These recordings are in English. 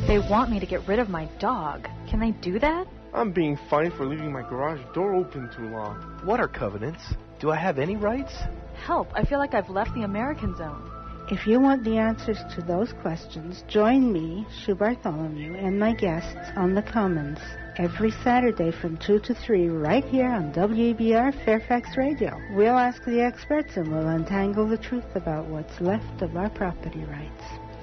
They want me to get rid of my dog. Can they do that? I'm being fined for leaving my garage door open too long. What are covenants? Do I have any rights? Help, I feel like I've left the American zone. If you want the answers to those questions, join me, Sue Bartholomew, and my guests on the Commons every Saturday from 2 to 3 right here on WEBR Fairfax Radio. We'll ask the experts and we'll untangle the truth about what's left of our property rights.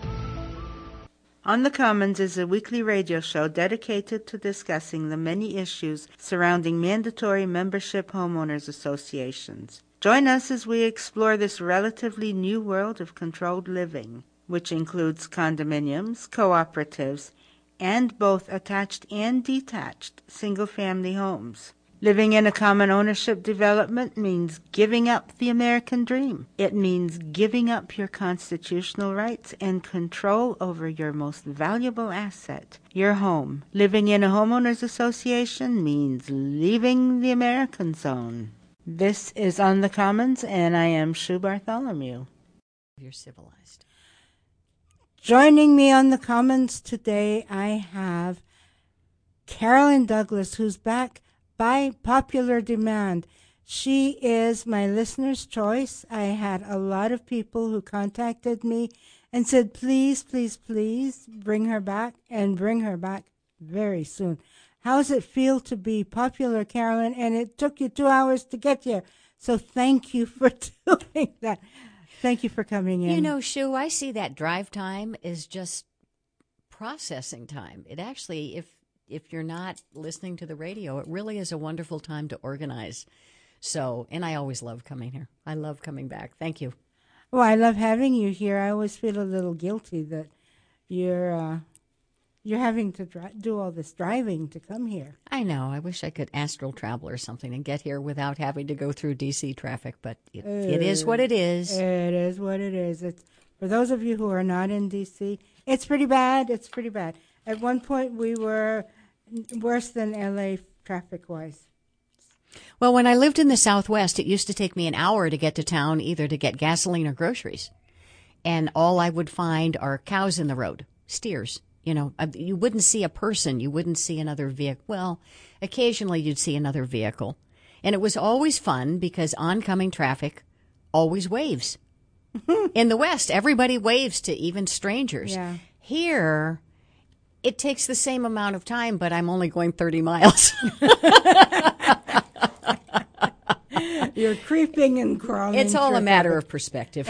On the Commons is a weekly radio show dedicated to discussing the many issues surrounding mandatory membership homeowners associations. Join us as we explore this relatively new world of controlled living, which includes condominiums, cooperatives, and both attached and detached single-family homes. Living in a common ownership development means giving up the American dream. It means giving up your constitutional rights and control over your most valuable asset, your home. Living in a homeowners association means leaving the American zone. This is On the Commons, and I am Sue Bartholomew. You're civilized. Joining me on the Commons today, I have Carolyn Douglas, who's back by popular demand. She is my listener's choice. I had a lot of people who contacted me and said, please, please, please bring her back, and bring her back very soon. How does it feel to be popular, Carolyn? And it took you 2 hours to get here. So thank you for doing that. Thank you for coming in. You know, Sue, I see that drive time is just processing time. It actually, if you're not listening to the radio, it really is a wonderful time to organize. So, and I always love coming here. I love coming back. Thank you. Well, I love having you here. I always feel a little guilty that you're having to do all this driving to come here. I know. I wish I could astral travel or something and get here without having to go through D.C. traffic, but it is what it is. It is what it is. It's, for those of you who are not in D.C., it's pretty bad. It's pretty bad. At one point, we were worse than L.A. traffic-wise. Well, when I lived in the Southwest, it used to take me an hour to get to town, either to get gasoline or groceries. And all I would find are cows in the road, steers. You know, you wouldn't see a person. You wouldn't see another vehicle. Well, occasionally you'd see another vehicle. And it was always fun because oncoming traffic always waves. In the West, everybody waves to even strangers. Yeah. Here, it takes the same amount of time, but I'm only going 30 miles. You're creeping and crawling. It's all a matter of perspective.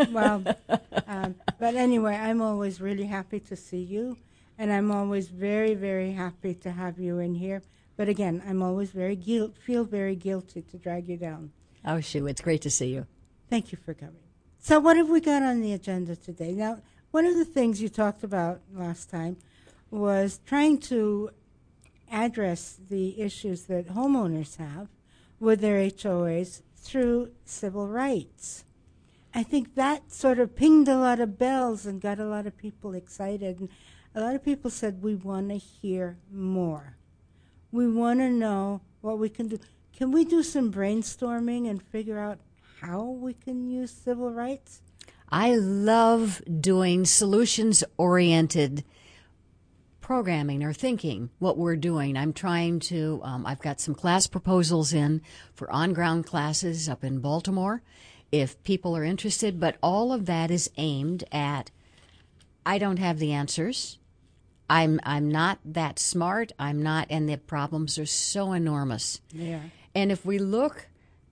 But anyway, I'm always really happy to see you, and I'm always very, very happy to have you in here. But again, I'm always feel very guilty to drag you down. Oh, Sue, it's great to see you. Thank you for coming. So what have we got on the agenda today? Now, one of the things you talked about last time was trying to address the issues that homeowners have with their HOAs through civil rights. I think that sort of pinged a lot of bells and got a lot of people excited. And a lot of people said, we want to hear more. We want to know what we can do. Can we do some brainstorming and figure out how we can use civil rights? I love doing solutions-oriented programming or thinking what we're doing. I'm trying to, I've got some class proposals in for on-ground classes up in Baltimore if people are interested, but all of that is aimed at, I don't have the answers. I'm not that smart. I'm not, and the problems are so enormous. Yeah. And if we look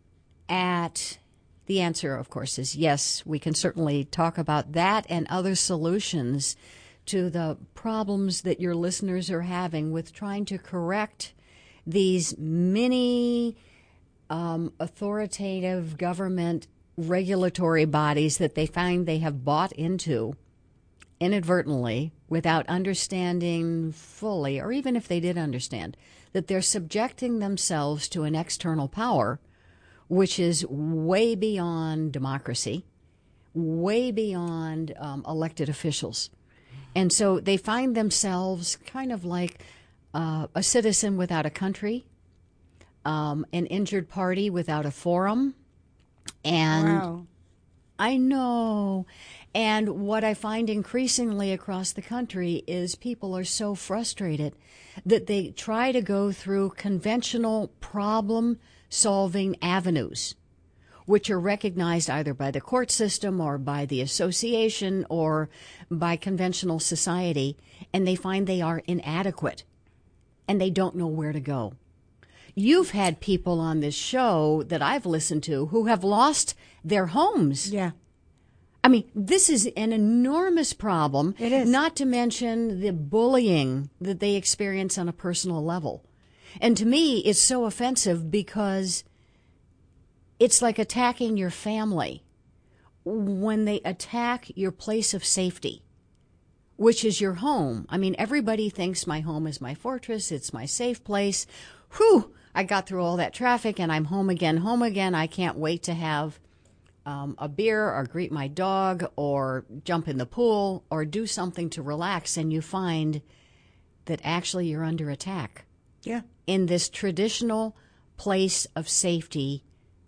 at the answer, of course, is yes, we can certainly talk about that and other solutions to the problems that your listeners are having with trying to correct these many authoritative government regulatory bodies that they find they have bought into inadvertently without understanding fully, or even if they did understand, that they're subjecting themselves to an external power which is way beyond democracy, way beyond elected officials. And so they find themselves kind of like a citizen without a country, an injured party without a forum. And wow. I know. And what I find increasingly across the country is people are so frustrated that they try to go through conventional problem-solving avenues, which are recognized either by the court system or by the association or by conventional society, and they find they are inadequate, and they don't know where to go. You've had people on this show that I've listened to who have lost their homes. Yeah. I mean, this is an enormous problem. It is. Not to mention the bullying that they experience on a personal level. And to me, it's so offensive because it's like attacking your family when they attack your place of safety, which is your home. I mean, everybody thinks my home is my fortress. It's my safe place. Whew, I got through all that traffic and I'm home again, home again. I can't wait to have a beer or greet my dog or jump in the pool or do something to relax, and you find that actually you're under attack. Yeah. In this traditional place of safety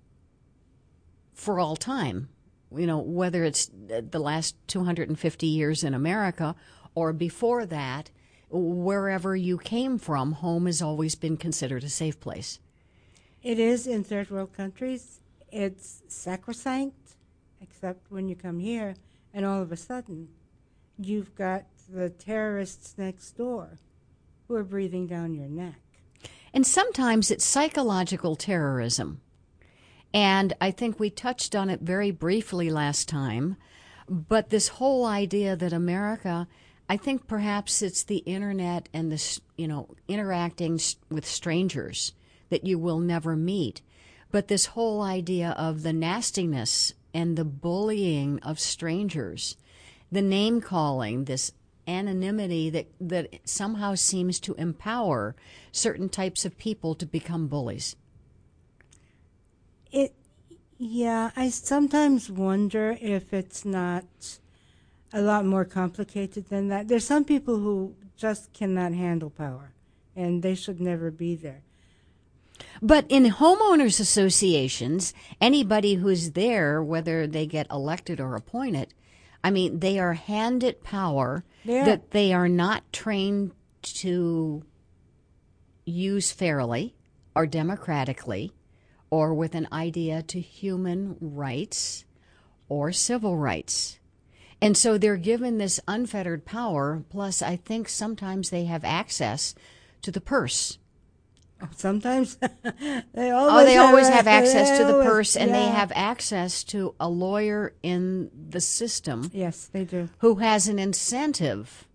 for all time, you know, whether it's the last 250 years in America or before that, wherever you came from, home has always been considered a safe place. It is in third world countries. It's sacrosanct, except when you come here, and all of a sudden, you've got the terrorists next door who are breathing down your neck. And sometimes it's psychological terrorism. And I think we touched on it very briefly last time. But this whole idea that America, I think perhaps it's the internet and the, interacting with strangers that you will never meet. But this whole idea of the nastiness and the bullying of strangers, the name calling, this anonymity that somehow seems to empower certain types of people to become bullies. I sometimes wonder if it's not a lot more complicated than that. There's some people who just cannot handle power, and they should never be there. But in homeowners associations, anybody who's there, whether they get elected or appointed, I mean, they are handed power that they are not trained to use fairly or democratically or with an idea to human rights or civil rights. And so they're given this unfettered power, plus I think sometimes they have access to the purse. Sometimes they always have access to the purse, and they have access to a lawyer in the system. Yes, they do. Who has an incentive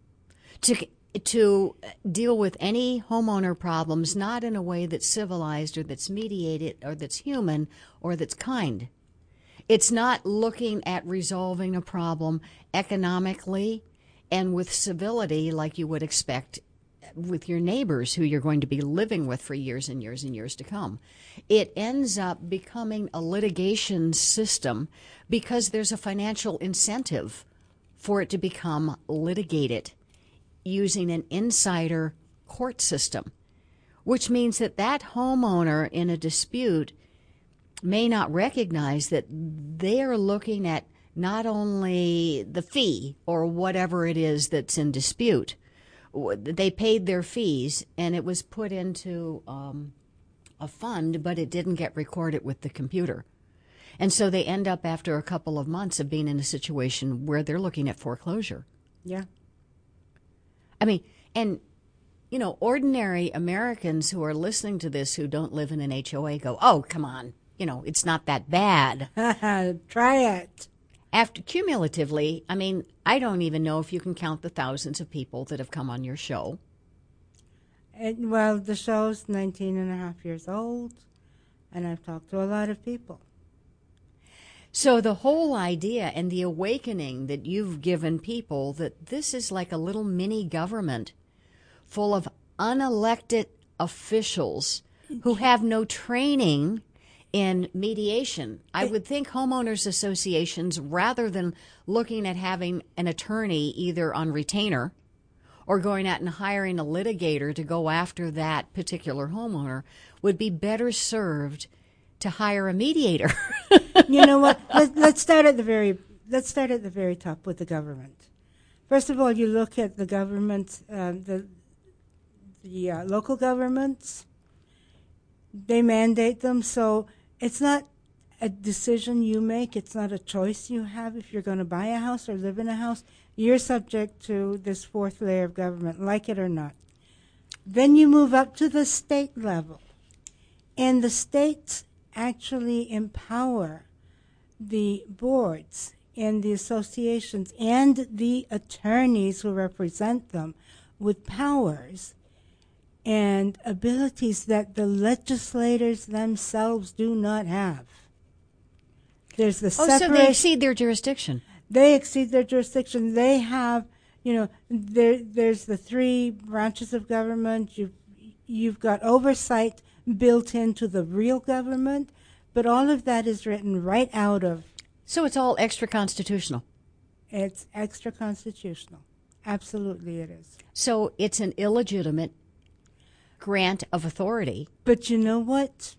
to deal with any homeowner problems, not in a way that's civilized or that's mediated or that's human or that's kind. It's not looking at resolving a problem economically and with civility like you would expect with your neighbors who you're going to be living with for years and years and years to come. It ends up becoming a litigation system because there's a financial incentive for it to become litigated using an insider court system, which means that that homeowner in a dispute may not recognize that they are looking at not only the fee or whatever it is that's in dispute. They paid their fees, and it was put into a fund, but it didn't get recorded with the computer. And so they end up, after a couple of months of being in a situation where they're looking at foreclosure. Yeah. I mean, and, ordinary Americans who are listening to this who don't live in an HOA go, oh, come on, it's not that bad. Try it. After cumulatively, I mean, I don't even know if you can count the thousands of people that have come on your show. Well, the show's 19 and a half years old, and I've talked to a lot of people. So the whole idea and the awakening that you've given people that this is like a little mini government full of unelected officials who have no training in mediation. I would think homeowners associations, rather than looking at having an attorney either on retainer or going out and hiring a litigator to go after that particular homeowner, would be better served to hire a mediator. You know what? Let's start at the let's start at the very top with the government. First of all, you look at the government, the local governments. They mandate them, so it's not a decision you make. It's not a choice you have if you're going to buy a house or live in a house. You're subject to this fourth layer of government, like it or not. Then you move up to the state level, and the states actually empower the boards and the associations and the attorneys who represent them with powers and abilities that the legislators themselves do not have. There's the so they exceed their jurisdiction. They exceed their jurisdiction. They have, there's the three branches of government. You've got oversight built into the real government, but all of that is written right out of. So it's all extra constitutional. It's extra constitutional. Absolutely it is. So it's an illegitimate grant of authority. But you know what?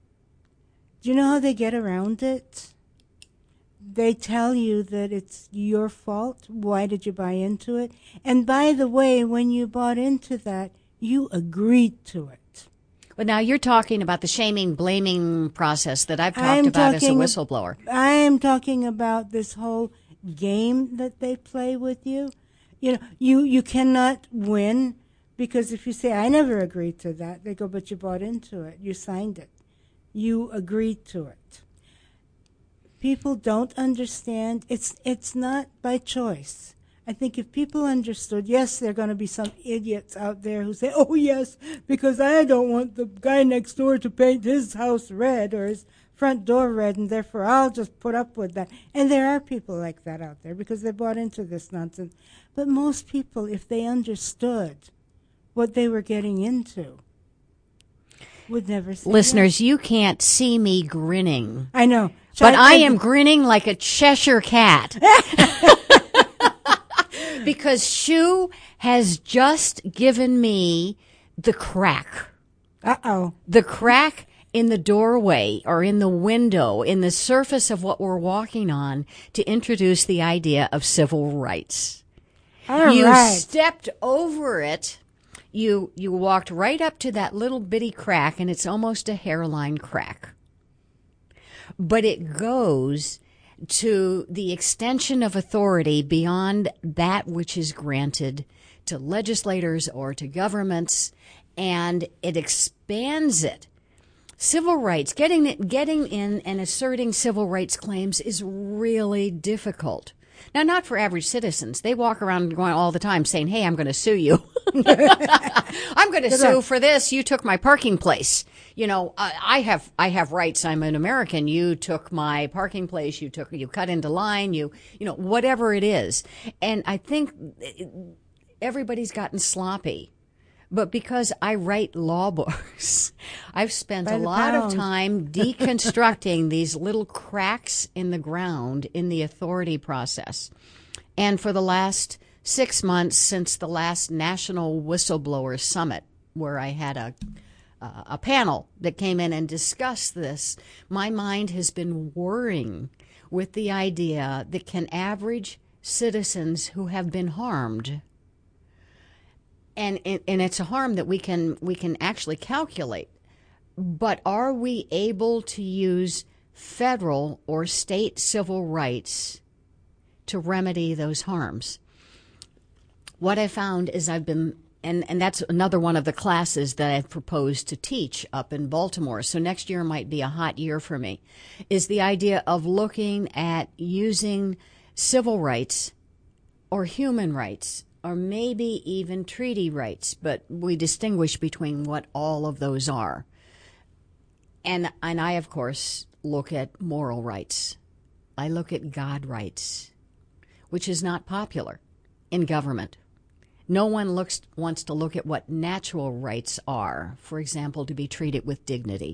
Do you know how they get around it? They tell you that it's your fault. Why did you buy into it? And by the way, when you bought into that, you agreed to it. But now you're talking about the shaming, blaming process that I've talked about as a whistleblower. I am talking about this whole game that they play with you. You cannot win, because if you say, I never agreed to that, they go, but you bought into it. You signed it. You agreed to it. People don't understand. It's not by choice. I think if people understood, yes, there are going to be some idiots out there who say, oh, yes, because I don't want the guy next door to paint his house red or his front door red, and therefore I'll just put up with that. And there are people like that out there because they bought into this nonsense. But most people, if they understood what they were getting into, would never say Listeners, that. You can't see me grinning. I know. But I am grinning like a Cheshire cat. Because Shu has just given me the crack. Uh-oh. The crack in the doorway or in the window, in the surface of what we're walking on, to introduce the idea of civil rights. You stepped over it. You walked right up to that little bitty crack, and it's almost a hairline crack. But it goes to the extension of authority beyond that which is granted to legislators or to governments, and it expands it. Civil rights, getting in and asserting civil rights claims is really difficult. Now, not for average citizens. They walk around going all the time saying, hey, I'm going to sue you. I'm going to sue for this. You took my parking place. I have rights. I'm an American. You took my parking place. You cut into line. Whatever it is. And I think everybody's gotten sloppy. But because I write law books, I've spent a lot of time deconstructing these little cracks in the ground in the authority process. And for the last 6 months, since the last National Whistleblower Summit, where I had a panel that came in and discussed this, my mind has been whirring with the idea that can average citizens who have been harmed, and it's a harm that we can actually calculate. But are we able to use federal or state civil rights to remedy those harms? What I found is and that's another one of the classes that I've proposed to teach up in Baltimore. So next year might be a hot year for me, is the idea of looking at using civil rights or human rights, or maybe even treaty rights, but we distinguish between what all of those are. And I, of course, look at moral rights. I look at God rights, which is not popular in government. No one wants to look at what natural rights are. For example, to be treated with dignity,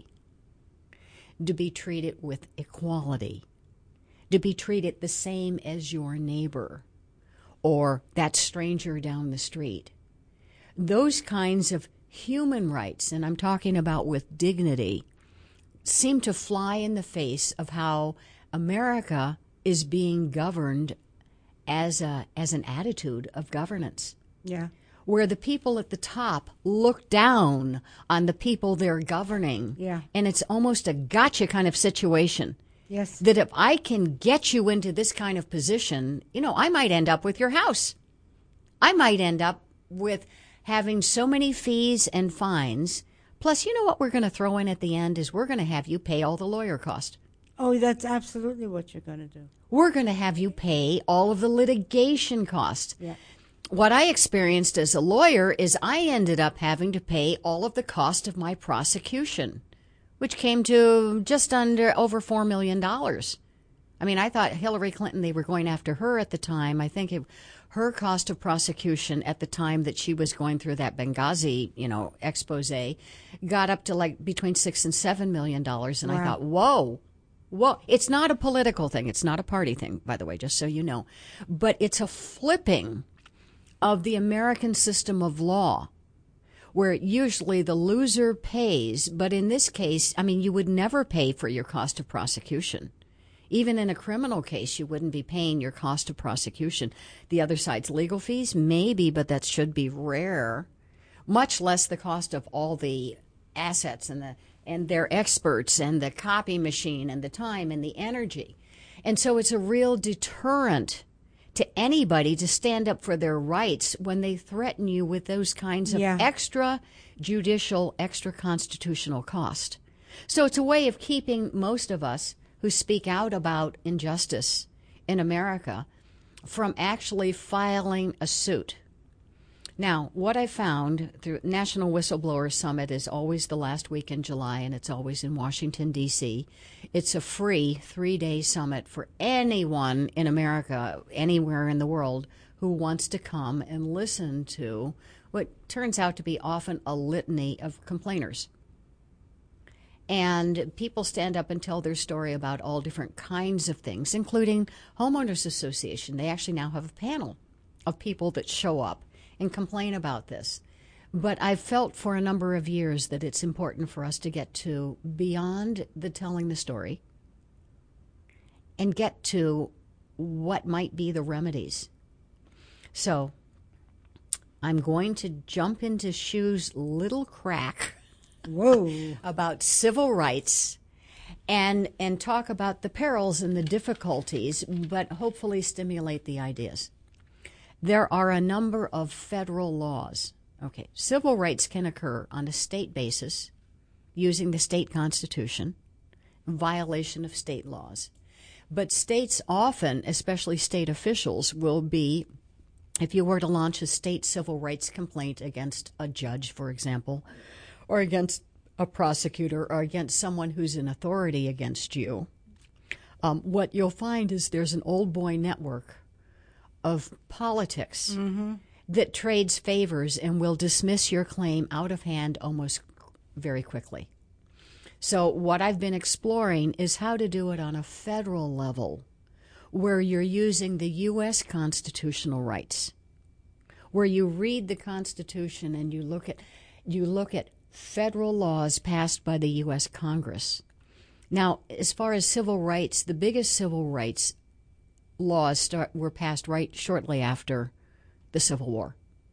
to be treated with equality, to be treated the same as your neighbor or that stranger down the street. Those kinds of human rights, and I'm talking about with dignity, seem to fly in the face of how America is being governed as an attitude of governance, Yeah. where the people at the top look down on the people they're governing. Yeah. And it's almost a gotcha kind of situation. Yes. That if I can get you into this kind of position, I might end up with your house. I might end up with having so many fees and fines. Plus, what we're going to throw in at the end is we're going to have you pay all the lawyer cost. Oh, that's absolutely what you're going to do. We're going to have you pay all of the litigation cost. Yeah. What I experienced as a lawyer is I ended up having to pay all of the cost of my prosecution, which came to just over $4 million. I mean, I thought Hillary Clinton, they were going after her at the time. I think her cost of prosecution at the time that she was going through that Benghazi, expose, got up to like between $6 and $7 million. And I thought, whoa, it's not a political thing. It's not a party thing, by the way, just so you know. But it's a flipping of the American system of law, where usually the loser pays. But in this case, I mean, you would never pay for your cost of prosecution. Even in a criminal case, you wouldn't be paying your cost of prosecution. The other side's legal fees, maybe, but that should be rare. Much less the cost of all the assets and their experts and the copy machine and the time and the energy. And so it's a real deterrent to anybody to stand up for their rights when they threaten you with those kinds of extra judicial, extra constitutional cost. So it's a way of keeping most of us who speak out about injustice in America from actually filing a suit. Now, what I found through National Whistleblower Summit is always the last week in July, and it's always in Washington, D.C. It's a free 3-day summit for anyone in America, anywhere in the world, who wants to come and listen to what turns out to be often a litany of complainers. And people stand up and tell their story about all different kinds of things, including Homeowners Association. They actually now have a panel of people that show up and complain about this. But I've felt for a number of years that it's important for us to get to beyond the telling the story and get to what might be the remedies. So I'm going to jump into Shu's little crack about civil rights and talk about the perils and the difficulties, but hopefully stimulate the ideas. There are a number of federal laws. Okay, civil rights can occur on a state basis using the state constitution, violation of state laws. But states often, especially state officials, will be, if you were to launch a state civil rights complaint against a judge, for example, or against a prosecutor or against someone who's in authority against you, what you'll find is there's an old boy network of politics that trades favors and will dismiss your claim out of hand almost very quickly. So what I've been exploring is how to do it on a federal level where you're using the U.S. constitutional rights, where you read the Constitution and you look at federal laws passed by the U.S. Congress. Now, as far as civil rights, the biggest civil rights laws were passed right shortly after the Civil War.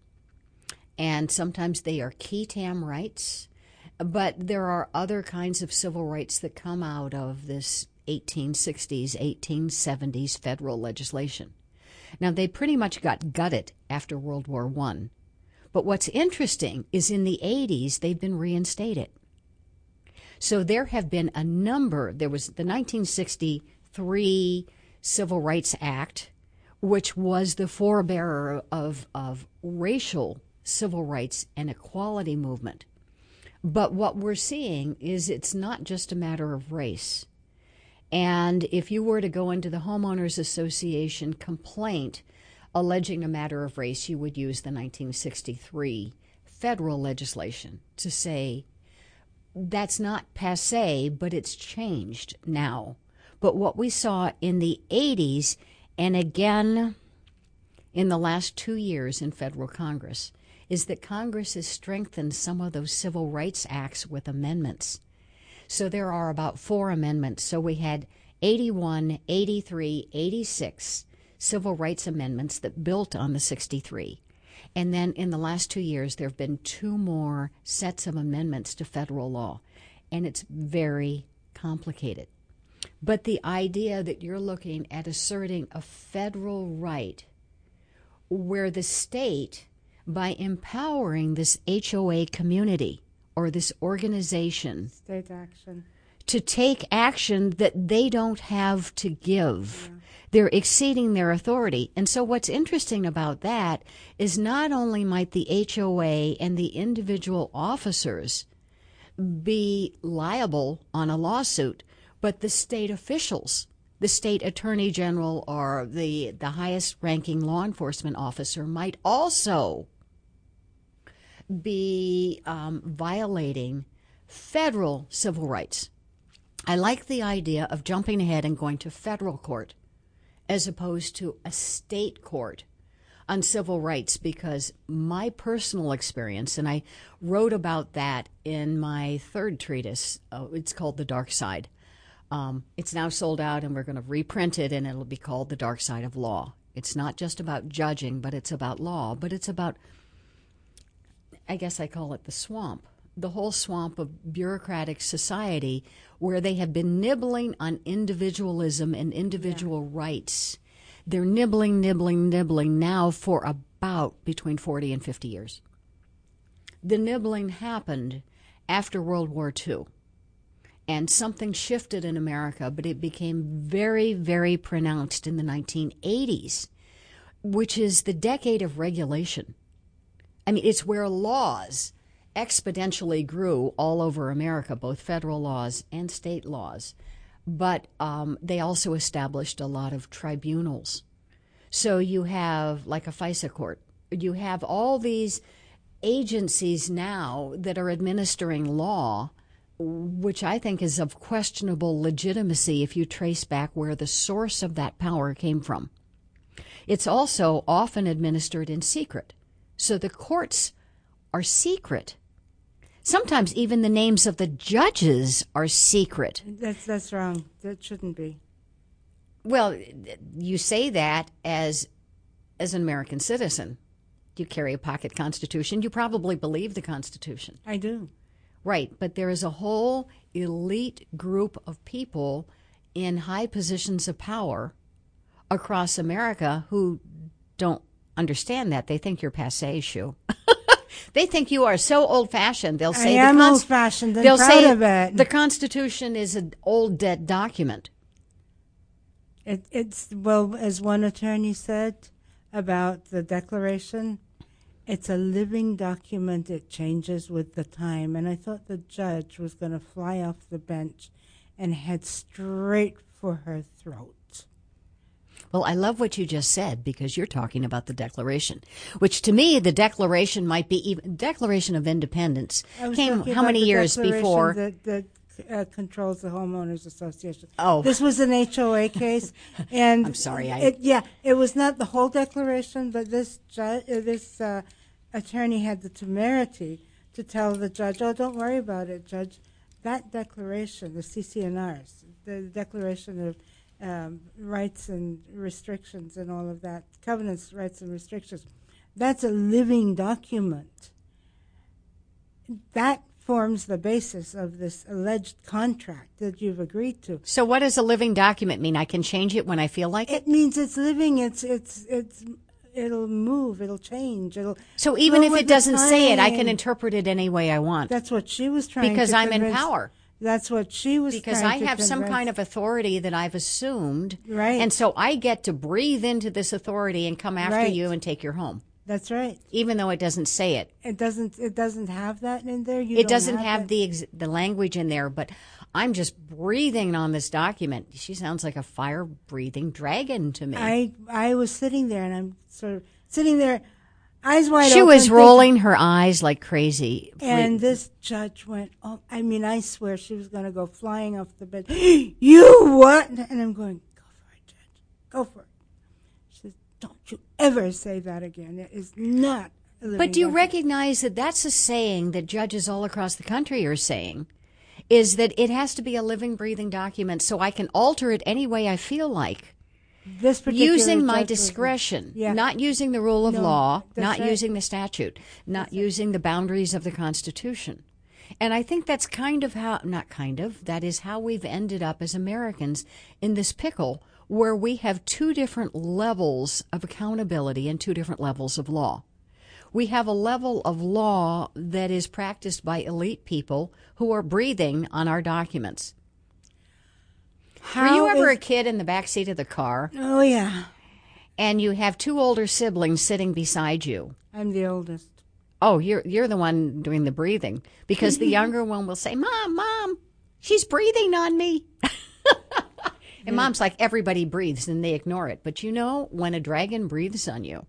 And sometimes they are qui tam rights, but there are other kinds of civil rights that come out of this 1860s, 1870s federal legislation. Now, they pretty much got gutted after World War I. But what's interesting is in the 80s, they've been reinstated. So there have been a number. There was the 1963 Civil Rights Act, which was the forebearer of racial civil rights and equality movement. But what we're seeing is it's not just a matter of race. And if you were to go into the Homeowners Association complaint alleging a matter of race, you would use the 1963 federal legislation to say that's not passé, but it's changed now. But what we saw in the 80s and again in the last 2 years in federal Congress is that Congress has strengthened some of those civil rights acts with amendments. So there are about 4 amendments. So we had 81, 83, 86 civil rights amendments that built on the 63. And then in the last 2 years, there have been 2 more sets of amendments to federal law. And it's very complicated. But the idea that you're looking at asserting a federal right where the state, by empowering this HOA community or this organization, State action. to take action that they don't have to give. Yeah. They're exceeding their authority. And so what's interesting about that is not only might the HOA and the individual officers be liable on a lawsuit, but the state officials, the state attorney general or the highest ranking law enforcement officer might also be violating federal civil rights. I like the idea of jumping ahead and going to federal court as opposed to a state court on civil rights, because my personal experience, and I wrote about that in my 3rd treatise, it's called The Dark Side. It's now sold out, and we're going to reprint it, and it'll be called The Dark Side of Law. It's not just about judging, but it's about law, but it's about, I guess I call it the swamp. The whole swamp of bureaucratic society where they have been nibbling on individualism and individual rights. They're nibbling now for about between 40 and 50 years. The nibbling happened after World War II, and something shifted in America, but it became very, very pronounced in the 1980s, which is the decade of regulation. I mean, it's where laws exponentially grew all over America, both federal laws and state laws. But they also established a lot of tribunals. So you have, like a FISA court, you have all these agencies now that are administering law, which I think is of questionable legitimacy if you trace back where the source of that power came from. It's also often administered in secret. So the courts are secret. Sometimes even the names of the judges are secret. That's wrong. That shouldn't be. Well, you say that as an American citizen. You carry a pocket Constitution. You probably believe the Constitution. I do. Right, but there is a whole elite group of people in high positions of power across America who don't understand that. They think you're passé, Shu. They think you are so old-fashioned. They'll say I am old-fashioned and they'll proud say of it. The Constitution is an old, dead document. It's, well, as one attorney said about the Declaration, it's a living document. It changes with the time. And I thought the judge was going to fly off the bench and head straight for her throat. Well, I love what you just said, because you're talking about the Declaration, which to me, the Declaration might be even Declaration of Independence came how many years before? That controls the homeowners association. Oh, this was an HOA case, and I'm sorry. It was not the whole Declaration, but this attorney had the temerity to tell the judge, "Oh, don't worry about it, Judge. That Declaration, the CC&Rs, the Declaration of rights and restrictions and all of that, covenants, rights and restrictions, that's a living document. That forms the basis of this alleged contract that you've agreed to." So what does a living document mean? I can change it when I feel like it? It means it's living. It'll move. It'll change. So even if it doesn't say it, I can interpret it any way I want. That's what she was trying to because I'm convince. in power. That's what she was because trying to I have convince. some kind of authority that I've assumed. Right. And so I get to breathe into this authority and come after you and take your home. That's right. Even though it doesn't say it. It doesn't have that in there. It doesn't have the language in there, but I'm just breathing on this document. She sounds like a fire-breathing dragon to me. I was sitting there, and I'm sort of sitting there, eyes wide open. She was rolling her eyes like crazy. And this judge went, oh, I mean, I swear she was going to go flying off the bed. You what? And I'm going, go for it, Judge. Go for it. She says, don't you ever say that again. It is not a living But do you document. recognize that that's a saying that judges all across the country are saying? is that it has to be a living, breathing document so I can alter it any way I feel like. This particular Using my judge was- discretion, Yeah. not using the rule of No, law, that's not right. using the statute, not using the boundaries of the Constitution. And I think that's that is how we've ended up as Americans in this pickle where we have two different levels of accountability and two different levels of law. We have a level of law that is practiced by elite people who are breathing on our documents. Were you ever a kid in the back seat of the car Oh, yeah. and you have two older siblings sitting beside you? I'm the oldest. Oh, you're the one doing the breathing because the younger one will say, Mom, she's breathing on me. And Mom's like, everybody breathes and they ignore it. But you know, when a dragon breathes on you,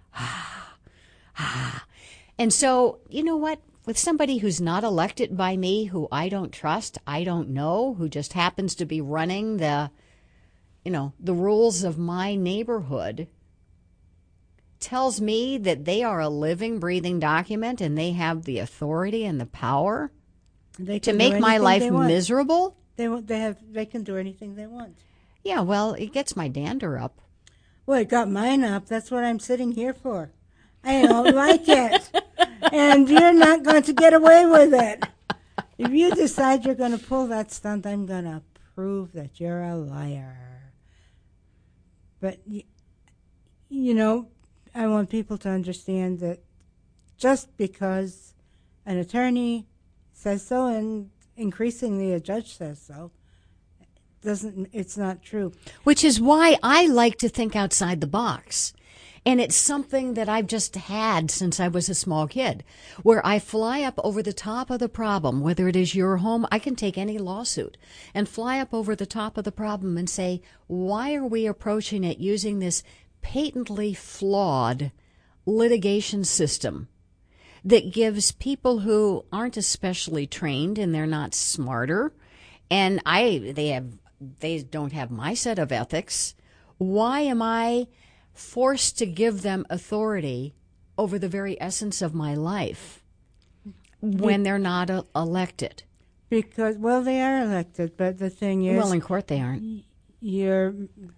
and so, you know what? With somebody who's not elected by me, who I don't trust, I don't know, who just happens to be running the rules of my neighborhood, tells me that they are a living, breathing document and they have the authority and the power They to can do make my anything life they want. miserable. They can do anything they want. Yeah, well, it gets my dander up. Well, it got mine up. That's what I'm sitting here for. I don't like it. And you're not going to get away with it. If you decide you're going to pull that stunt, I'm going to prove that you're a liar. But, you know, I want people to understand that just because an attorney says so and increasingly a judge says so, it's not true. Which is why I like to think outside the box. And it's something that I've just had since I was a small kid, where I fly up over the top of the problem, whether it is your home, I can take any lawsuit and fly up over the top of the problem and say, why are we approaching it using this patently flawed litigation system that gives people who aren't especially trained and they're not smarter, and they don't have my set of ethics. Why am I forced to give them authority over the very essence of my life when they're not elected? Because, well, they are elected, but the thing is... Well, in court they aren't. Your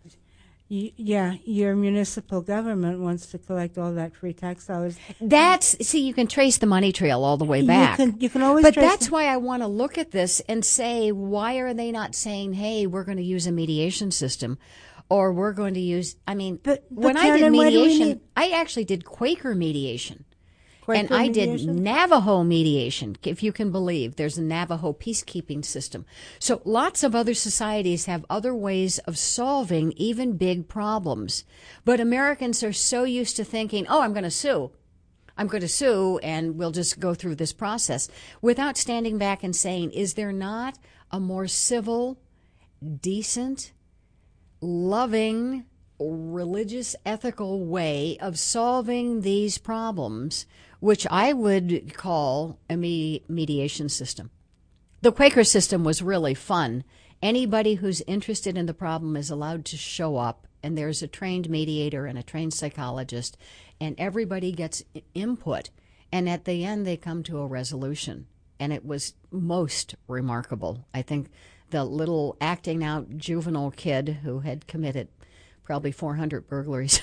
municipal government wants to collect all that free tax dollars. You can trace the money trail all the way back. You can always But trace that's why I want to look at this and say, why are they not saying, hey, we're going to use a mediation system? Or we're going to use, But when I Karen, did why do we mediation, need- I actually did Quaker mediation. And Quaker I did mediation? Navajo mediation, if you can believe. There's a Navajo peacekeeping system. So lots of other societies have other ways of solving even big problems. But Americans are so used to thinking, oh, I'm going to sue. I'm going to sue, and we'll just go through this process without standing back and saying, is there not a more civil, decent, loving, religious, ethical way of solving these problems, which I would call a mediation system? The Quaker system was really fun. Anybody who's interested in the problem is allowed to show up, and there's a trained mediator and a trained psychologist, and everybody gets input, and at the end they come to a resolution. And it was most remarkable. I think the little acting out juvenile kid who had committed probably 400 burglaries,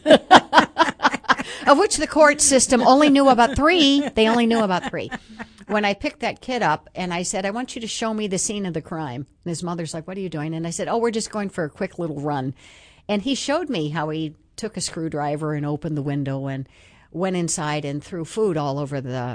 of which the court system only knew about 3. They only knew about 3. When I picked that kid up and I said, I want you to show me the scene of the crime. And his mother's like, what are you doing? And I said, oh, we're just going for a quick little run. And he showed me how he took a screwdriver and opened the window and went inside and threw food all over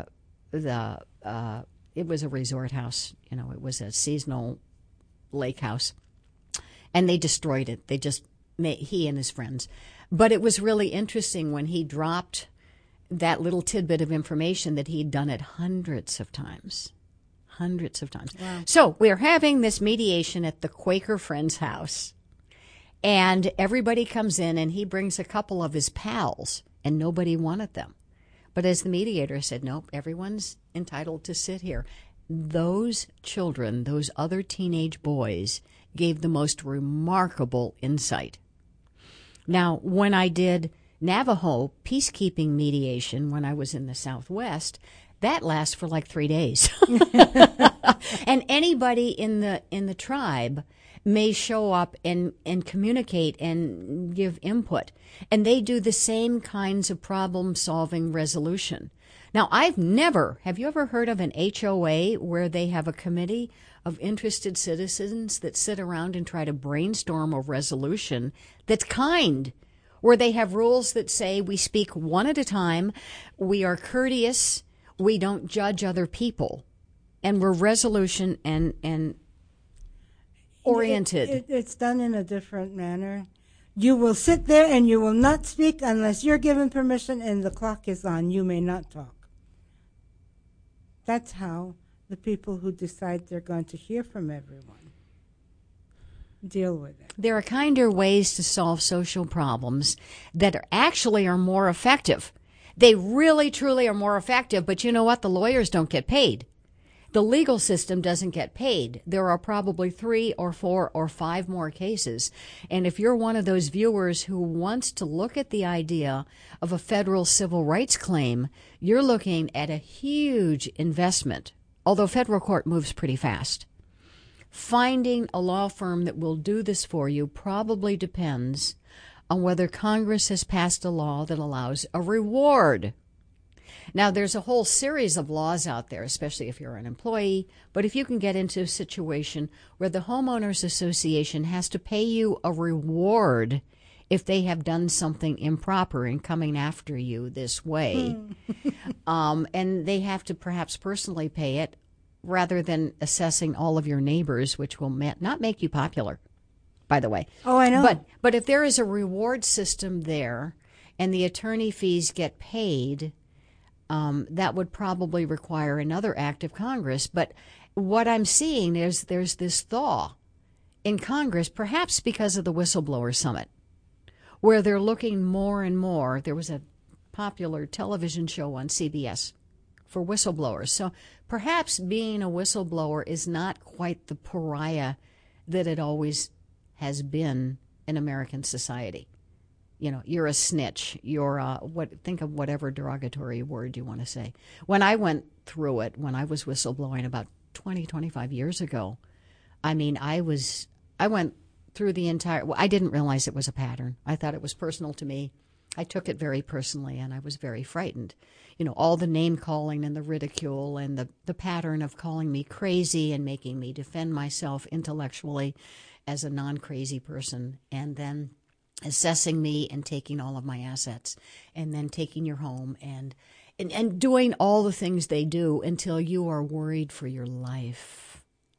it was a resort house. You know, it was a seasonal lake house. And they destroyed it. He and his friends. But it was really interesting when he dropped that little tidbit of information that he'd done it hundreds of times. Hundreds of times. Wow. So we're having this mediation at the Quaker friend's house. And everybody comes in and he brings a couple of his pals, and nobody wanted them. But as the mediator said, nope, everyone's entitled to sit here. Those children, those other teenage boys, gave the most remarkable insight. Now, when I did Navajo peacekeeping mediation when I was in the Southwest, that lasts for like 3 days. And anybody in the tribe may show up and communicate and give input. And they do the same kinds of problem-solving resolution. Now, have you ever heard of an HOA where they have a committee of interested citizens that sit around and try to brainstorm a resolution that's kind, where they have rules that say we speak one at a time, we are courteous, we don't judge other people, and we're resolution and oriented. It's done in a different manner. You will sit there and you will not speak unless you're given permission and the clock is on. You may not talk. That's how the people who decide they're going to hear from everyone deal with it. There are kinder ways to solve social problems that are more effective. They really, truly are more effective, but you know what? The lawyers don't get paid. The legal system doesn't get paid. There are probably 3 or 4 or 5 more cases. And if you're one of those viewers who wants to look at the idea of a federal civil rights claim, you're looking at a huge investment, although federal court moves pretty fast. Finding a law firm that will do this for you probably depends on whether Congress has passed a law that allows a reward. Now, there's a whole series of laws out there, especially if you're an employee, but if you can get into a situation where the homeowners association has to pay you a reward if they have done something improper in coming after you this way, and they have to perhaps personally pay it rather than assessing all of your neighbors, which will not make you popular, by the way. Oh, I know. But if there is a reward system there and the attorney fees get paid, that would probably require another act of Congress. But what I'm seeing is there's this thaw in Congress, perhaps because of the Whistleblower Summit, where they're looking more and more. There was a popular television show on CBS for whistleblowers. So perhaps being a whistleblower is not quite the pariah that it always has been in American society. You know, you're a snitch. You're think of whatever derogatory word you want to say. When I went through it, when I was whistleblowing about 25 years ago, I mean, I went through the entire. I didn't realize it was a pattern. I thought it was personal to me. I took it very personally, and I was very frightened. You know, all the name calling and the ridicule and the pattern of calling me crazy and making me defend myself intellectually as a non-crazy person, and then assessing me and taking all of my assets, and then taking your home and doing all the things they do until you are worried for your life.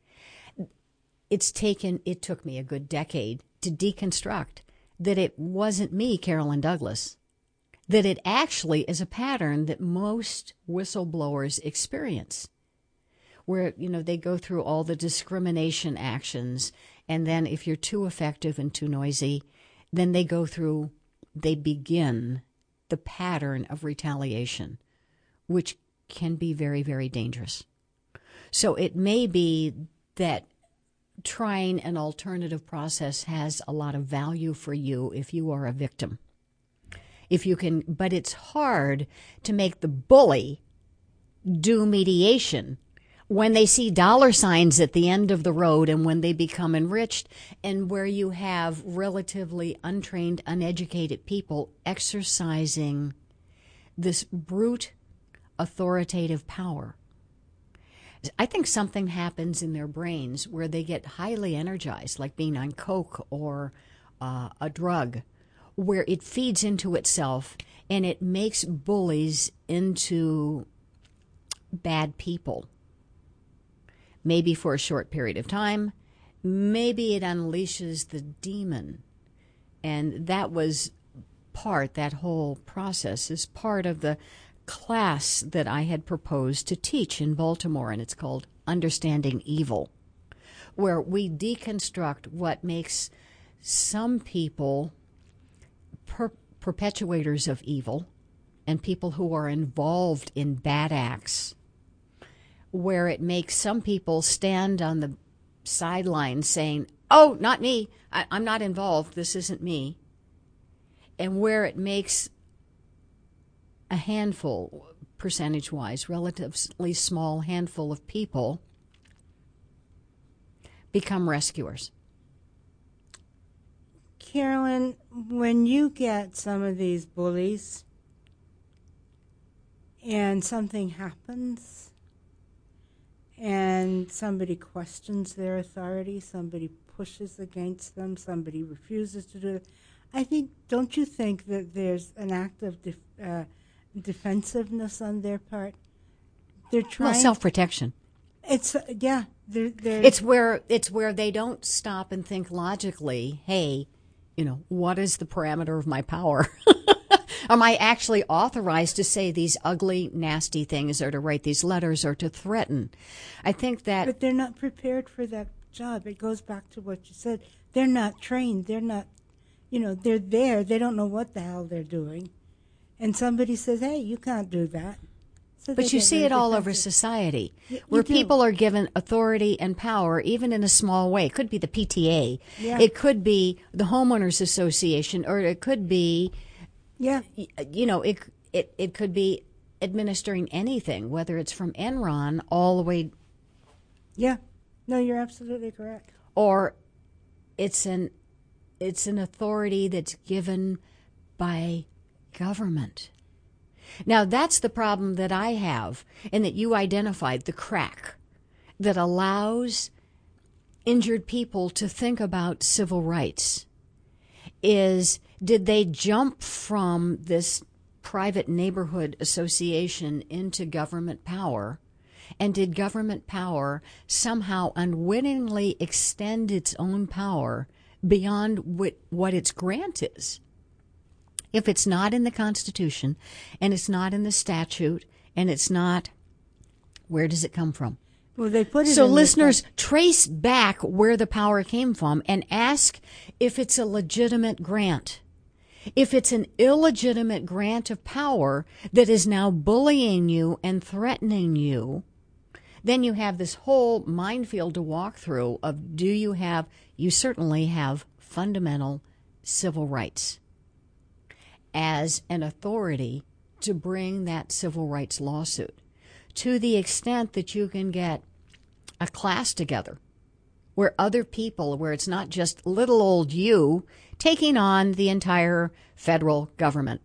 It took me a good decade to deconstruct that it wasn't me, Carolyn Douglas, that it actually is a pattern that most whistleblowers experience, where, you know, they go through all the discrimination actions, and then if you're too effective and too noisy, then they begin the pattern of retaliation, which can be very, very dangerous. So it may be that trying an alternative process has a lot of value for you if you are a victim. But it's hard to make the bully do mediation when they see dollar signs at the end of the road and when they become enriched, and where you have relatively untrained, uneducated people exercising this brute authoritative power. I think something happens in their brains where they get highly energized, like being on coke or a drug, where it feeds into itself and it makes bullies into bad people. Maybe for a short period of time, maybe it unleashes the demon. And that whole process is part of the class that I had proposed to teach in Baltimore, and it's called Understanding Evil, where we deconstruct what makes some people perpetuators of evil and people who are involved in bad acts, where it makes some people stand on the sidelines saying, "Oh, not me. I'm not involved. This isn't me." And where it makes a handful, percentage-wise, relatively small handful of people become rescuers. Carolyn, when you get some of these bullies and something happens and somebody questions their authority, somebody pushes against them, somebody refuses to do it, don't you think that there's an act of defensiveness on their part? They're trying. Well, self-protection. It's they're It's where they don't stop and think logically. Hey, what is the parameter of my power? Am I actually authorized to say these ugly, nasty things, or to write these letters, or to threaten? I think that. But they're not prepared for that job. It goes back to what you said. They're not trained. They're not. They're there. They don't know what the hell they're doing, and somebody says, "Hey, you can't do that." So but you see it all over society, where people are given authority and power, even in a small way. It could be the PTA. Yeah. It could be the homeowners association, or it could be, it could be administering anything, whether it's from Enron all the way. Yeah, no, you're absolutely correct. Or it's an authority that's given by government. Now, that's the problem that I have, and that you identified, the crack that allows injured people to think about civil rights. Did they jump from this private neighborhood association into government power? And did government power somehow unwittingly extend its own power beyond what its grant is? If it's not in the Constitution, and it's not in the statute, and it's not, where does it come from? Well, they put it so in listeners, trace back where the power came from and ask if it's a legitimate grant. If it's an illegitimate grant of power that is now bullying you and threatening you, then you have this whole minefield to walk through of you certainly have fundamental civil rights as an authority to bring that civil rights lawsuit, to the extent that you can get a class together where other people, where it's not just little old you taking on the entire federal government.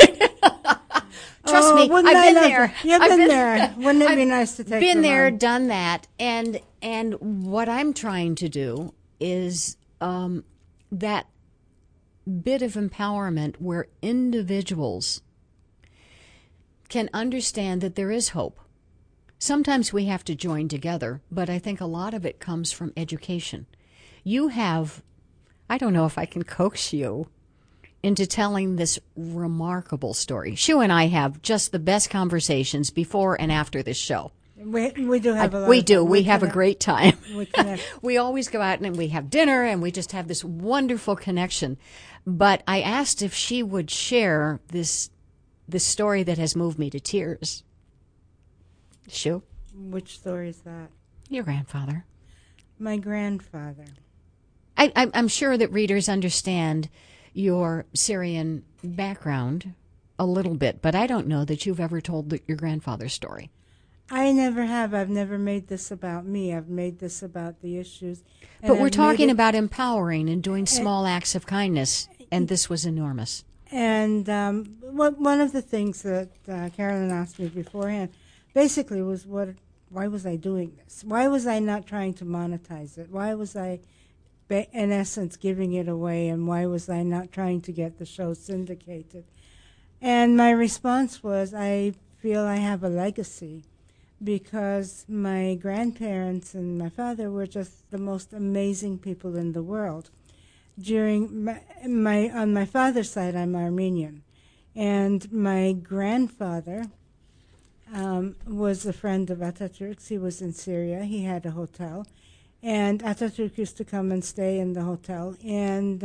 Trust me, I've been there. You've been there. Wouldn't it be nice to take been there, on? done that, and what I'm trying to do is that bit of empowerment where individuals can understand that there is hope. Sometimes we have to join together, but I think a lot of it comes from education. I don't know if I can coax you into telling this remarkable story. Shu and I have just the best conversations before and after this show. We do have a lot. We do. We have a great time. We connect. We always go out and we have dinner, and we just have this wonderful connection. But I asked if she would share this story that has moved me to tears. Shu? Which story is that? Your grandfather. My grandfather. I'm sure that readers understand your Syrian background a little bit, but I don't know that you've ever told your grandfather's story. I never have. I've never made this about me. I've made this about the issues. But we're talking about empowering and doing small acts of kindness, and this was enormous. And one of the things that Carolyn asked me beforehand basically was, why was I doing this? Why was I not trying to monetize it? Why was I, in essence, giving it away? And why was I not trying to get the show syndicated? And my response was, I feel I have a legacy, because my grandparents and my father were just the most amazing people in the world. On my father's side, I'm Armenian, and my grandfather was a friend of Atatürk's. He was in Syria. He had a hotel, and Atatürk used to come and stay in the hotel. And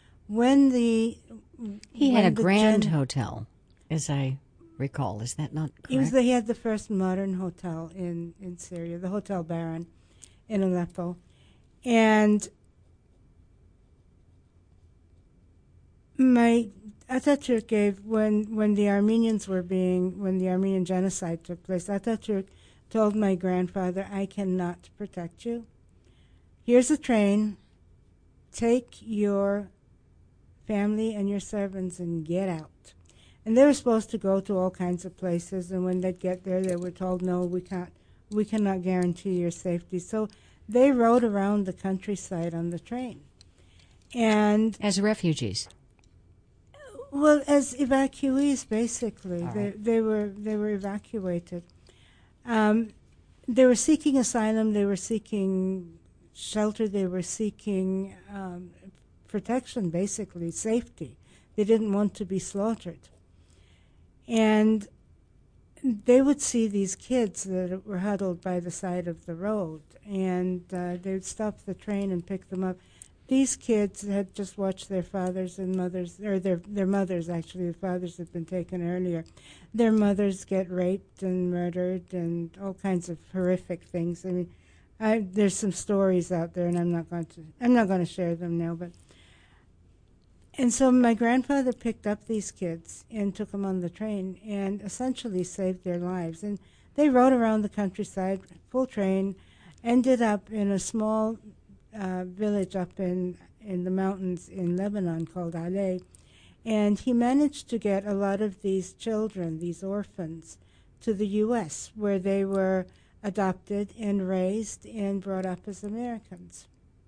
he had a grand hotel, as I recall. Is that not correct? He had the first modern hotel in Syria, the Hotel Baron in Aleppo. And My Atatürk gave when the Armenian genocide took place. Atatürk told my grandfather, "I cannot protect you. Here's a train. Take your family and your servants and get out." And they were supposed to go to all kinds of places, and when they'd get there, they were told, "No, we cannot guarantee your safety." So they rode around the countryside on the train. And As refugees. well, as evacuees, basically, Right. they were evacuated. They were seeking asylum. They were seeking shelter. They were seeking protection, basically safety. They didn't want to be slaughtered, and they would see these kids that were huddled by the side of the road, and they would stop the train and pick them up. These kids had just watched their fathers and mothers, or their mothers actually, the fathers had been taken earlier, their mothers get raped and murdered and all kinds of horrific things. I mean, there's some stories out there, and I'm not going to share them now, and so my grandfather picked up these kids and took them on the train and essentially saved their lives. And they rode around the countryside, full train, ended up in a small village up in the mountains in Lebanon called Alei. And he managed to get a lot of these children, these orphans, to the U.S., where they were adopted and raised and brought up as Americans.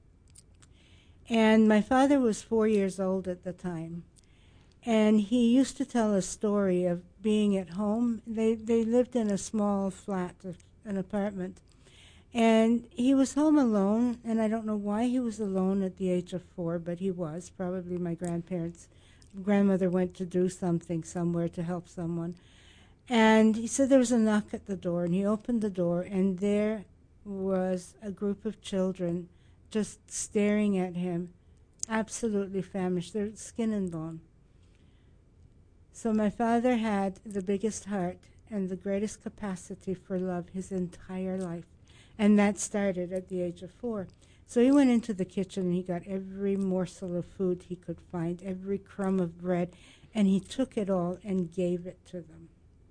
And my father was 4 years old at the time. And he used to tell a story of being at home. They lived in a small flat, an apartment. And he was home alone, and I don't know why he was alone at the age of 4, but he was. Probably my grandmother went to do something somewhere to help someone. And he said there was a knock at the door, and he opened the door, and there was a group of children just staring at him, absolutely famished. They're skin and bone. So my father had the biggest heart and the greatest capacity for love his entire life. And that started at the age of 4. So he went into the kitchen and he got every morsel of food he could find, every crumb of bread, and he took it all and gave it to them.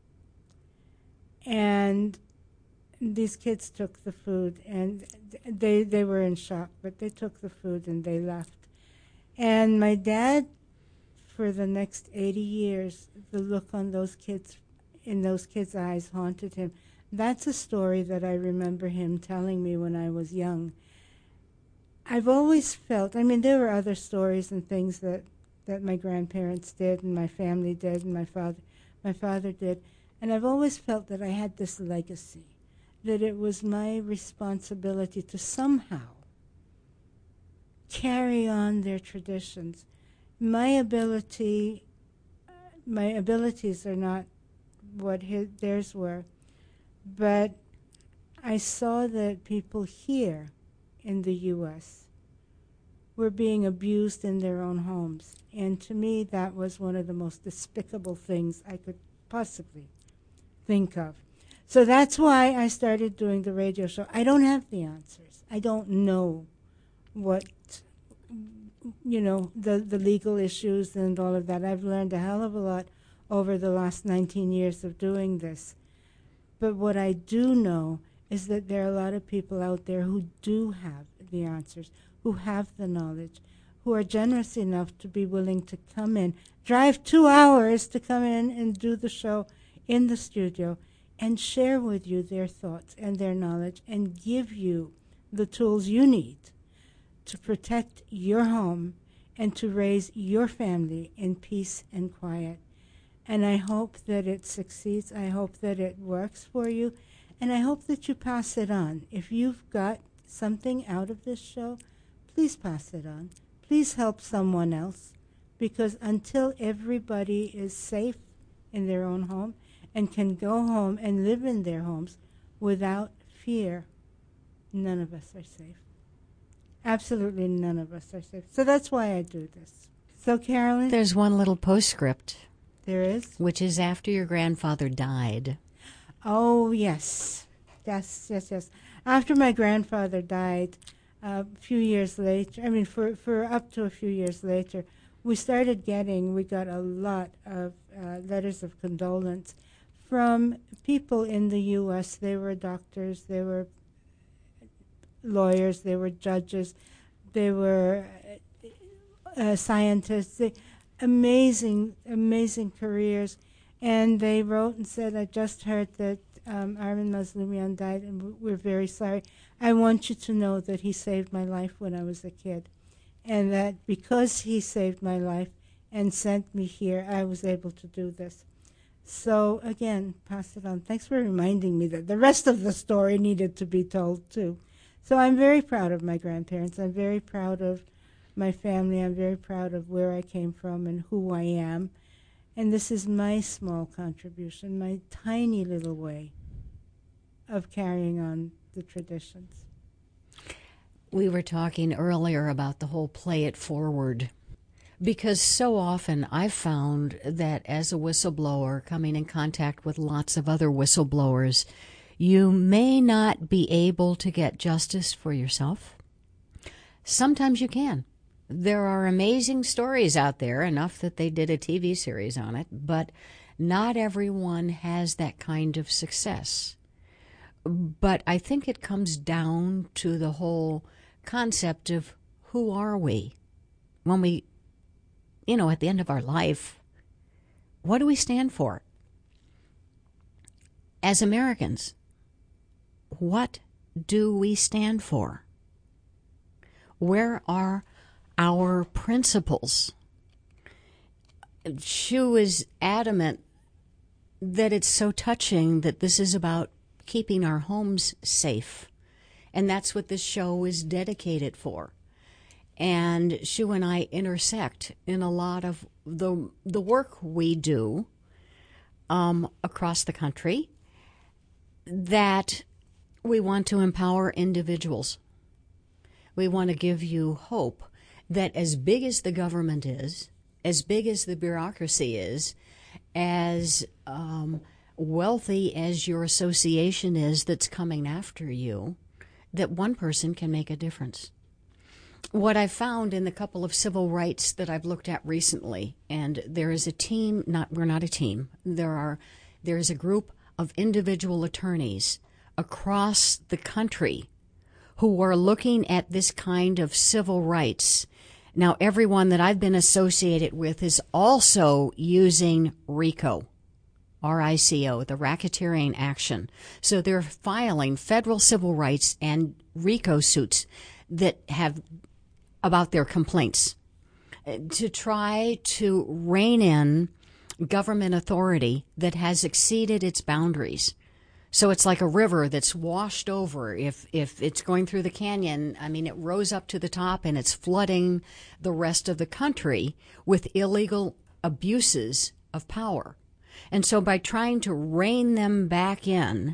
And these kids took the food, and they were in shock, but they took the food and they left. And my dad, for the next 80 years, the look on those kids, in those kids' eyes haunted him. That's a story that I remember him telling me when I was young. I've always felt, I mean, there were other stories and things that my grandparents did and my family did and my father did, and I've always felt that I had this legacy, that it was my responsibility to somehow carry on their traditions. My abilities are not what theirs were, but I saw that people here in the U.S. were being abused in their own homes. And to me, that was one of the most despicable things I could possibly think of. So that's why I started doing the radio show. I don't have the answers. I don't know what, the legal issues and all of that. I've learned a hell of a lot over the last 19 years of doing this. But what I do know is that there are a lot of people out there who do have the answers, who have the knowledge, who are generous enough to be willing to come in, drive 2 hours to come in and do the show in the studio and share with you their thoughts and their knowledge and give you the tools you need to protect your home and to raise your family in peace and quiet. And I hope that it succeeds. I hope that it works for you. And I hope that you pass it on. If you've got something out of this show, please pass it on. Please help someone else. Because until everybody is safe in their own home and can go home and live in their homes without fear, none of us are safe. Absolutely none of us are safe. So that's why I do this. So, Carolyn? There's one little postscript. There is? Which is after your grandfather died. Oh, yes. Yes. After my grandfather died, a few years later, for up to a few years later, we got a lot of letters of condolence from people in the U.S. They were doctors, they were lawyers, they were judges, they were scientists, amazing careers. And they wrote and said, I just heard that Armin Mazloumian died, and we're very sorry. I want you to know that he saved my life when I was a kid, and that because he saved my life and sent me here, I was able to do this. So, again, pass it on. Thanks for reminding me that the rest of the story needed to be told, too. So I'm very proud of my grandparents. I'm very proud of my family. I'm very proud of where I came from and who I am. And this is my small contribution, my tiny little way of carrying on the traditions. We were talking earlier about the whole play it forward, because so often I've found that as a whistleblower coming in contact with lots of other whistleblowers, you may not be able to get justice for yourself. Sometimes you can. There are amazing stories out there, enough that they did a TV series on it, but not everyone has that kind of success. But I think it comes down to the whole concept of who are we? When we, at the end of our life, what do we stand for? As Americans, what do we stand for? Where are our principles? Shu is adamant that it's so touching that this is about keeping our homes safe. And that's what this show is dedicated for. And Shu and I intersect in a lot of the work we do across the country, that we want to empower individuals. We want to give you hope that as big as the government is, as big as the bureaucracy is, as wealthy as your association is that's coming after you, that one person can make a difference. What I've found in the couple of civil rights that I've looked at recently, and there is a team, we're not a team, there is a group of individual attorneys across the country who are looking at this kind of civil rights. Now, everyone that I've been associated with is also using RICO, R-I-C-O, the Racketeering Action. So they're filing federal civil rights and RICO suits that have about their complaints to try to rein in government authority that has exceeded its boundaries. So it's like a river that's washed over. If it's going through the canyon, it rose up to the top and it's flooding the rest of the country with illegal abuses of power. And so by trying to rein them back in,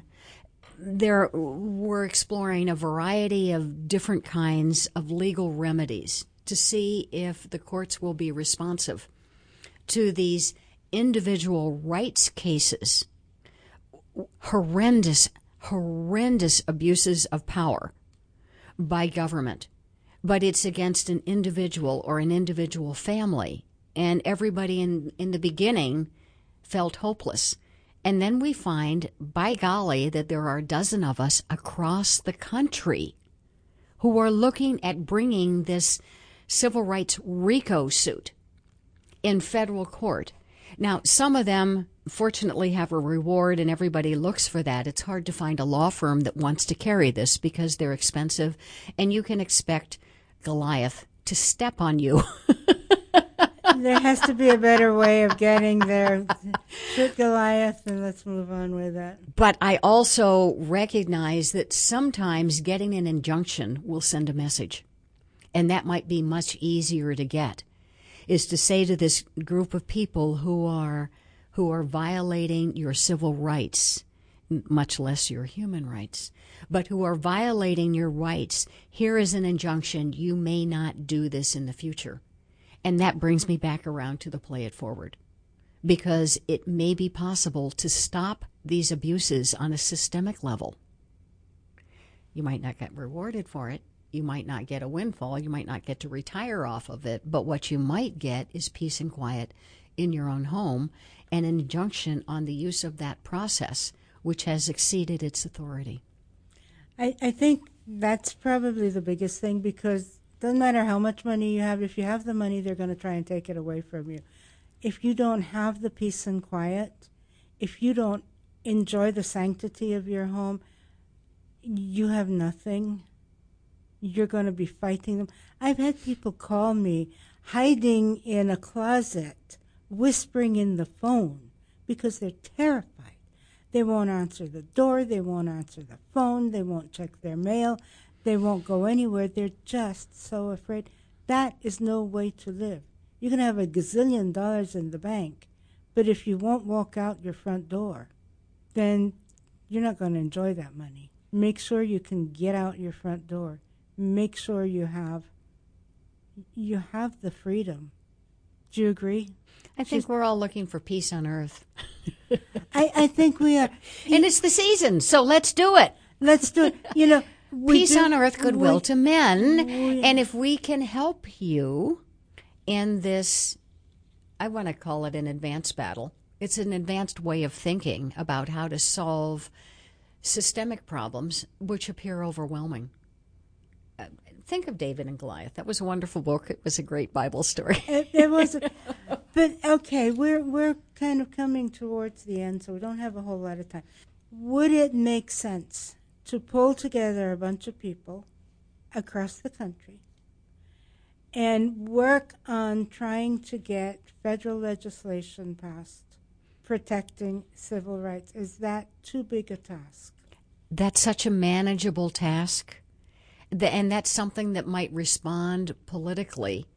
we're exploring a variety of different kinds of legal remedies to see if the courts will be responsive to these individual rights cases. Horrendous abuses of power by government, but it's against an individual or an individual family, and everybody in the beginning felt hopeless. And then we find, by golly, that there are a dozen of us across the country who are looking at bringing this civil rights RICO suit in federal court. Now, some of them, fortunately, have a reward, and everybody looks for that. It's hard to find a law firm that wants to carry this because they're expensive, and you can expect Goliath to step on you. There has to be a better way of getting there. Shoot Goliath, and let's move on with that. But I also recognize that sometimes getting an injunction will send a message, and that might be much easier to get, is to say to this group of people who are violating your civil rights, much less your human rights, but who are violating your rights, here is an injunction: you may not do this in the future. And that brings me back around to the play it forward, because it may be possible to stop these abuses on a systemic level. You might not get rewarded for it. You might not get a windfall. You might not get to retire off of it. But what you might get is peace and quiet in your own home and an injunction on the use of that process, which has exceeded its authority. I think that's probably the biggest thing, because it doesn't matter how much money you have. If you have the money, they're going to try and take it away from you. If you don't have the peace and quiet, if you don't enjoy the sanctity of your home, you have nothing. You're going to be fighting them. I've had people call me hiding in a closet, whispering in the phone because they're terrified. They won't answer the door. They won't answer the phone. They won't check their mail. They won't go anywhere. They're just so afraid. That is no way to live. You can have $1 gazillion in the bank, but if you won't walk out your front door, then you're not going to enjoy that money. Make sure you can get out your front door. Make sure you have the freedom. Do you agree? I think we're all looking for peace on earth. I think we are. And it's the season, so let's do it. Let's do it. You know, peace on earth, goodwill to men. And if we can help you in this, I want to call it an advanced battle. It's an advanced way of thinking about how to solve systemic problems which appear overwhelming. Think of David and Goliath. That was a wonderful book. It was a great Bible story. It was, but okay, we're kind of coming towards the end, so we don't have a whole lot of time. Would it make sense to pull together a bunch of people across the country and work on trying to get federal legislation passed protecting civil rights? Is that too big a task? That's such a manageable task. And that's something that might respond politically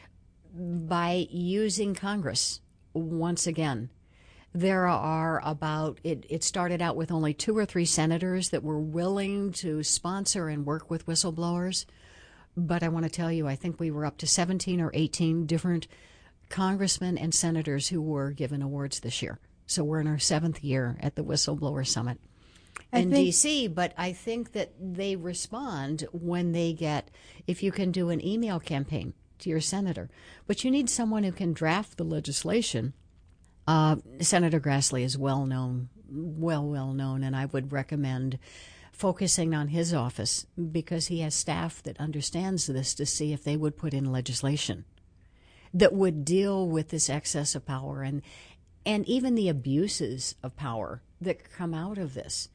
by using Congress once again. There are it started out with only 2 or 3 senators that were willing to sponsor and work with whistleblowers. But I want to tell you, I think we were up to 17 or 18 different congressmen and senators who were given awards this year. So we're in our 7th year at the Whistleblower Summit in D.C., but I think that they respond when they get, if you can do an email campaign to your senator, but you need someone who can draft the legislation. Senator Grassley is well known, and I would recommend focusing on his office because he has staff that understands this to see if they would put in legislation that would deal with this excess of power and even the abuses of power that come out of this,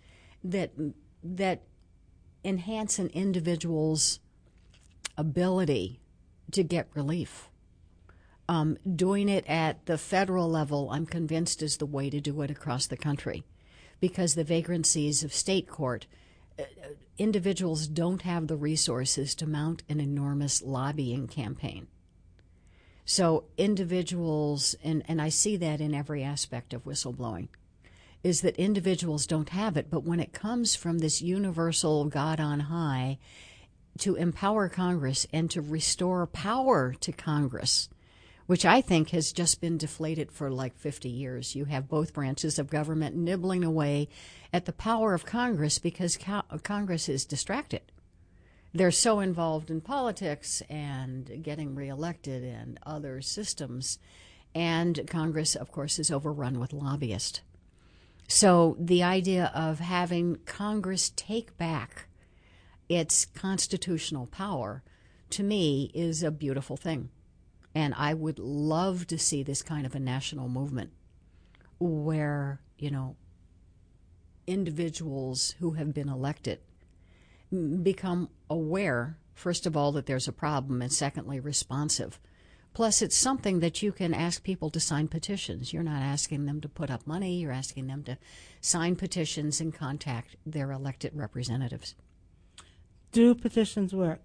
that enhance an individual's ability to get relief. Doing it at the federal level, I'm convinced, is the way to do it across the country, because the vagrancies of state court, individuals don't have the resources to mount an enormous lobbying campaign. So individuals, and I see that in every aspect of whistleblowing, is that individuals don't have it. But when it comes from this universal God on high to empower Congress and to restore power to Congress, which I think has just been deflated for like 50 years. You have both branches of government nibbling away at the power of Congress because Congress is distracted. They're so involved in politics and getting reelected and other systems. And Congress, of course, is overrun with lobbyists. So the idea of having Congress take back its constitutional power, to me, is a beautiful thing. And I would love to see this kind of a national movement where, individuals who have been elected become aware, first of all, that there's a problem, and secondly, responsive. Plus, it's something that you can ask people to sign petitions. You're not asking them to put up money. You're asking them to sign petitions and contact their elected representatives. Do petitions work?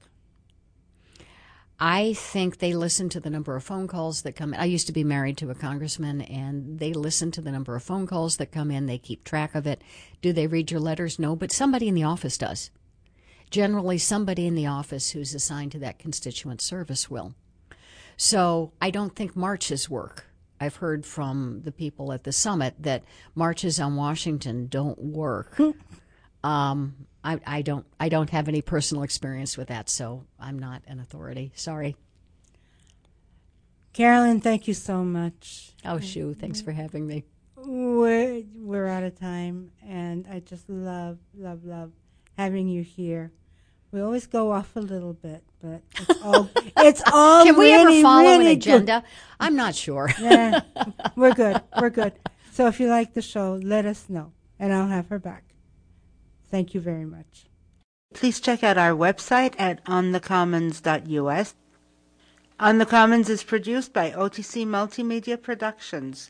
I think they listen to the number of phone calls that come in. I used to be married to a congressman, and they listen to the number of phone calls that come in. They keep track of it. Do they read your letters? No, but somebody in the office does. Generally, somebody in the office who's assigned to that constituent service will. So I don't think marches work. I've heard from the I'm I don't have any personal experience with that, so I'm not an authority. Sorry. Carolyn, thank you so much. Oh, shoo! Thanks for having me. We're out of time, and I just love having you here. We always go off a little bit, but it's all Can we really, ever follow really an agenda? I'm not sure. Yeah, we're good. So if you like the show, let us know, and I'll have her back. Thank you very much. Please check out our website at onthecommons.us. On the Commons is produced by OTC Multimedia Productions.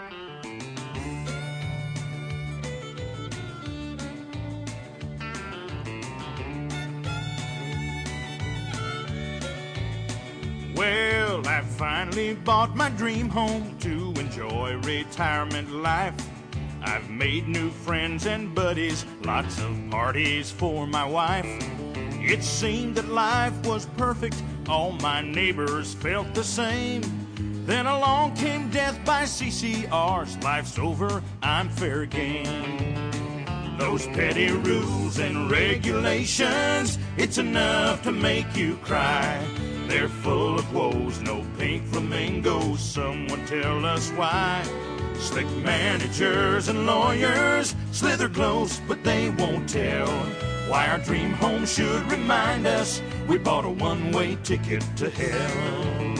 Well, I finally bought my dream home to enjoy retirement life. I've made new friends and buddies, lots of parties for my wife. It seemed that life was perfect, all my neighbors felt the same. Then along came death by CCRs, life's over, I'm fair game. Those petty rules and regulations, it's enough to make you cry. They're full of woes, no pink flamingos, someone tell us why. Slick managers and lawyers slither close, but they won't tell why our dream home should remind us we bought a one-way ticket to hell.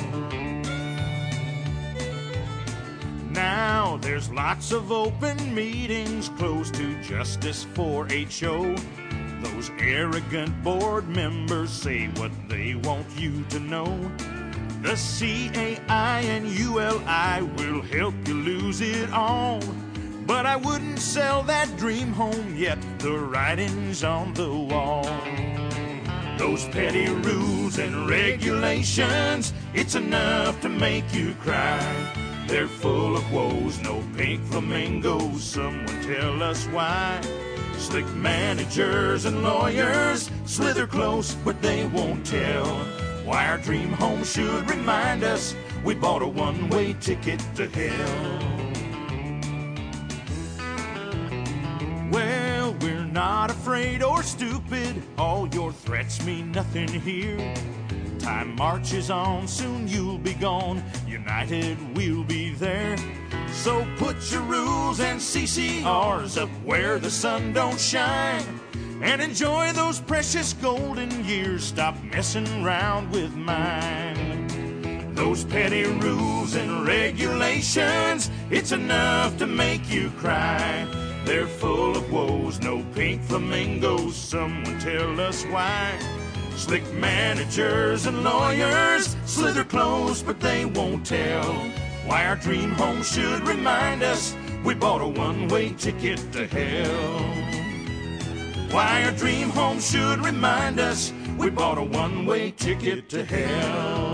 Now there's lots of open meetings closed to justice for HO. Those arrogant board members say what they want you to know. The CAI and ULI will help you lose it all. But I wouldn't sell that dream home yet, the writing's on the wall. Those petty rules and regulations, it's enough to make you cry. They're full of woes, no pink flamingos, someone tell us why. Slick managers and lawyers slither close, but they won't tell why our dream home should remind us we bought a one-way ticket to hell. Well, we're not afraid or stupid, all your threats mean nothing here. Time marches on, soon you'll be gone, united we'll be there. So put your rules and CCRs up where the sun don't shine, and enjoy those precious golden years, stop messing around with mine. Those petty rules and regulations, it's enough to make you cry. They're full of woes, no pink flamingos, someone tell us why. Slick managers and lawyers slither close, but they won't tell why our dream home should remind us we bought a one-way ticket to hell. Why our dream home should remind us we bought a one-way ticket to hell.